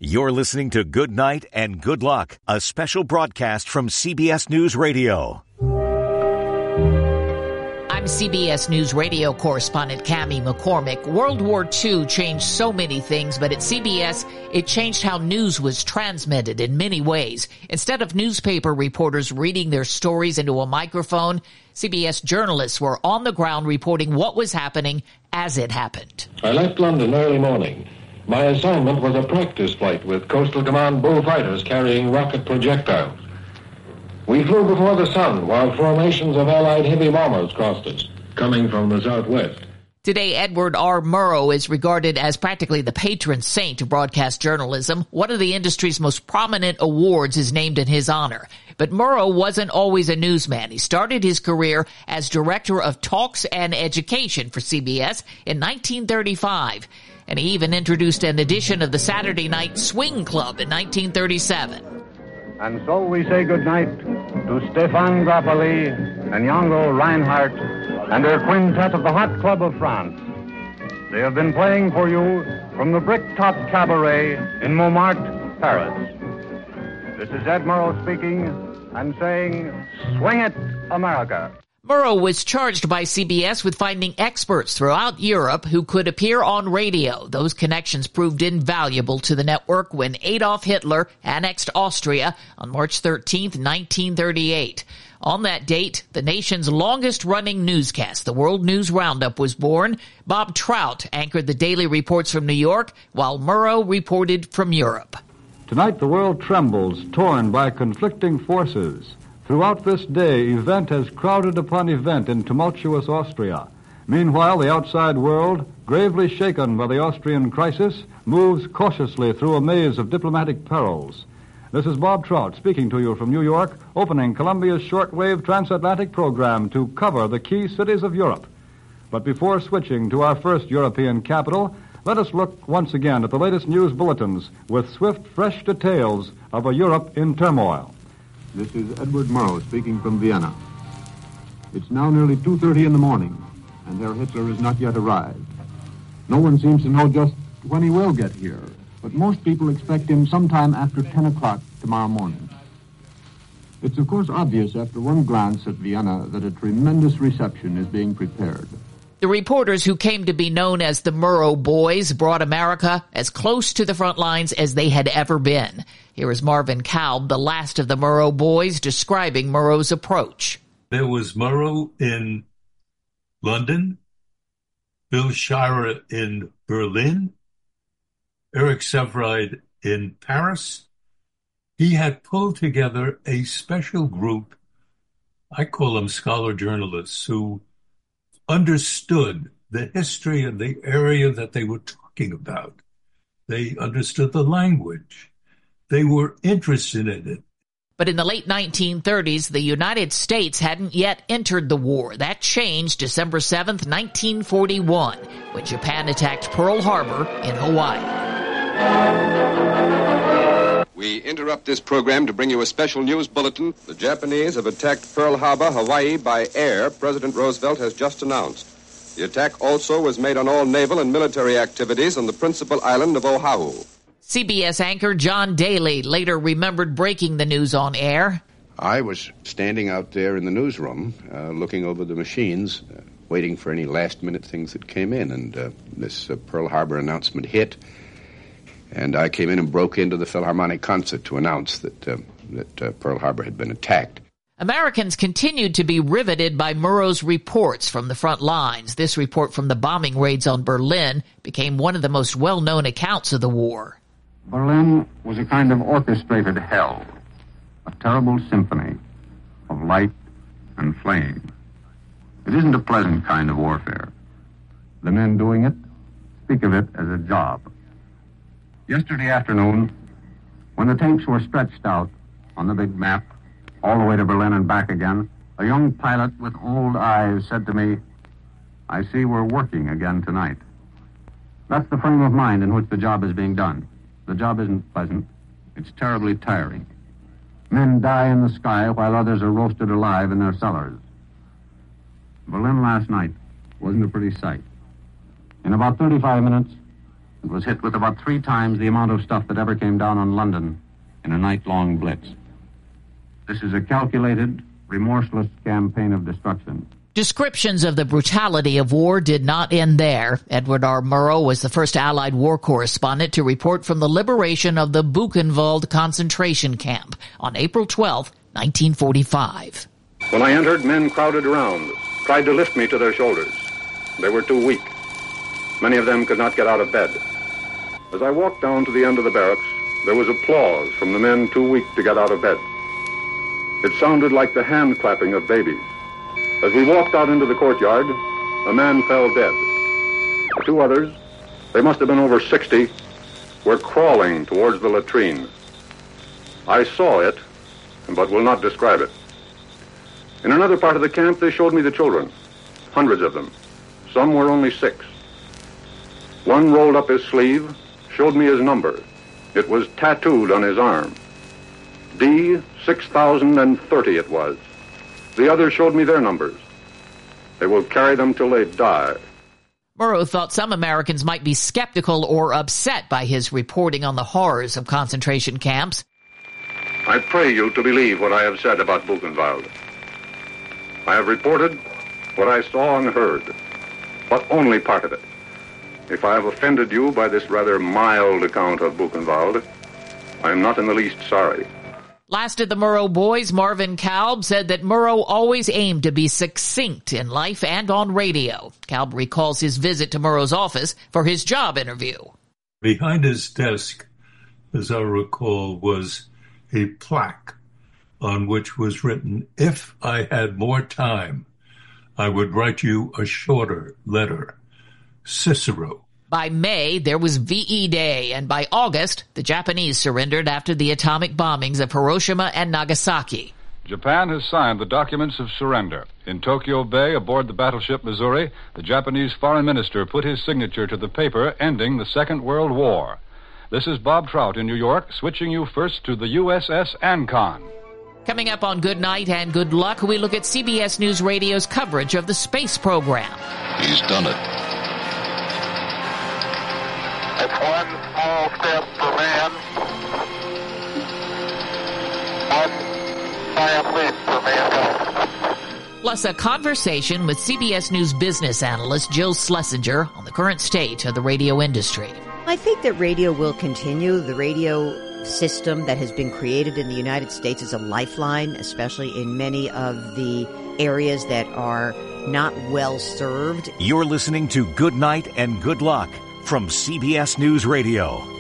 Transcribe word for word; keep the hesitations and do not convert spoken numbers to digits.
You're listening to Good Night and Good Luck, a special broadcast from C B S News Radio. I'm C B S News Radio correspondent Cammie McCormick. World War Two changed so many things, but at C B S, it changed how news was transmitted in many ways. Instead of newspaper reporters reading their stories into a microphone, C B S journalists were on the ground reporting what was happening as it happened. I left London early morning. My assignment was a practice flight with Coastal Command bullfighters carrying rocket projectiles. We flew before the sun while formations of Allied heavy bombers crossed us, coming from the southwest. Today, Edward R. Murrow is regarded as practically the patron saint of broadcast journalism. One of the industry's most prominent awards is named in his honor. But Murrow wasn't always a newsman. He started his career as director of talks and education for C B S in nineteen thirty-five. And he even introduced an edition of the Saturday Night Swing Club in nineteen thirty-seven. And so we say goodnight to Stéphane Grappelli and Django Reinhardt and their quintet of the Hot Club of France. They have been playing for you from the Bricktop Cabaret in Montmartre, Paris. This is Ed Murrow speaking and saying, swing it, America. Murrow was charged by C B S with finding experts throughout Europe who could appear on radio. Those connections proved invaluable to the network when Adolf Hitler annexed Austria on March thirteenth, nineteen thirty-eight. On that date, the nation's longest-running newscast, the World News Roundup, was born. Bob Trout anchored the daily reports from New York, while Murrow reported from Europe. Tonight, the world trembles, torn by conflicting forces. Throughout this day, event has crowded upon event in tumultuous Austria. Meanwhile, the outside world, gravely shaken by the Austrian crisis, moves cautiously through a maze of diplomatic perils. This is Bob Trout speaking to you from New York, opening Columbia's shortwave transatlantic program to cover the key cities of Europe. But before switching to our first European capital, let us look once again at the latest news bulletins with swift, fresh details of a Europe in turmoil. This is Edward Murrow speaking from Vienna. It's now nearly two thirty in the morning, and Herr Hitler has not yet arrived. No one seems to know just when he will get here, but most people expect him sometime after ten o'clock tomorrow morning. It's of course obvious after one glance at Vienna that a tremendous reception is being prepared. The reporters who came to be known as the Murrow Boys brought America as close to the front lines as they had ever been. Here is Marvin Kalb, the last of the Murrow Boys, describing Murrow's approach. There was Murrow in London, Bill Shirer in Berlin, Eric Sevareid in Paris. He had pulled together a special group, I call them scholar journalists, who understood the history of the area that they were talking about. They understood the language. They were interested in it. But in the late nineteen thirties, the United States hadn't yet entered the war. That changed December seventh, nineteen forty-one, when Japan attacked Pearl Harbor in Hawaii. We interrupt this program to bring you a special news bulletin. The Japanese have attacked Pearl Harbor, Hawaii, by air, President Roosevelt has just announced. The attack also was made on all naval and military activities on the principal island of Oahu. C B S anchor John Daly later remembered breaking the news on air. I was standing out there in the newsroom, uh, looking over the machines, uh, waiting for any last-minute things that came in, and uh, this uh, Pearl Harbor announcement hit. And I came in and broke into the Philharmonic concert to announce that uh, that uh, Pearl Harbor had been attacked. Americans continued to be riveted by Murrow's reports from the front lines. This report from the bombing raids on Berlin became one of the most well-known accounts of the war. Berlin was a kind of orchestrated hell, a terrible symphony of light and flame. It isn't a pleasant kind of warfare. The men doing it speak of it as a job. Yesterday afternoon, when the tanks were stretched out on the big map, all the way to Berlin and back again, a young pilot with old eyes said to me, "I see we're working again tonight." That's the frame of mind in which the job is being done. The job isn't pleasant. It's terribly tiring. Men die in the sky while others are roasted alive in their cellars. Berlin last night wasn't a pretty sight. In about thirty-five minutes, It was hit with about three times the amount of stuff that ever came down on London in a night-long blitz. This is a calculated, remorseless campaign of destruction. Descriptions of the brutality of war did not end there. Edward R. Murrow was the first Allied war correspondent to report from the liberation of the Buchenwald concentration camp on April twelfth, nineteen forty-five. When I entered, men crowded around, tried to lift me to their shoulders. They were too weak. Many of them could not get out of bed. As I walked down to the end of the barracks, there was applause from the men too weak to get out of bed. It sounded like the hand clapping of babies. As we walked out into the courtyard, a man fell dead. Two others, they must have been over sixty, were crawling towards the latrine. I saw it, but will not describe it. In another part of the camp, they showed me the children, hundreds of them. Some were only six. One rolled up his sleeve, showed me his number. It was tattooed on his arm. D six thousand thirty it was. The others showed me their numbers. They will carry them till they die. Murrow thought some Americans might be skeptical or upset by his reporting on the horrors of concentration camps. I pray you to believe what I have said about Buchenwald. I have reported what I saw and heard, but only part of it. If I have offended you by this rather mild account of Buchenwald, I am not in the least sorry. Last of the Murrow boys, Marvin Kalb, said that Murrow always aimed to be succinct in life and on radio. Kalb recalls his visit to Murrow's office for his job interview. Behind his desk, as I recall, was a plaque on which was written, "If I had more time, I would write you a shorter letter. Cicero." By May, there was V E Day, and by August, the Japanese surrendered after the atomic bombings of Hiroshima and Nagasaki. Japan has signed the documents of surrender. In Tokyo Bay, aboard the battleship Missouri, the Japanese foreign minister put his signature to the paper ending the Second World War. This is Bob Trout in New York, switching you first to the U S S Ancon. Coming up on Good Night and Good Luck, we look at C B S News Radio's coverage of the space program. He's done it. It's one small step for man, one giant leap for mankind. Plus a conversation with C B S News business analyst Jill Schlesinger on the current state of the radio industry. I think that radio will continue. The radio system that has been created in the United States is a lifeline, especially in many of the areas that are not well served. You're listening to Good Night and Good Luck from C B S News Radio.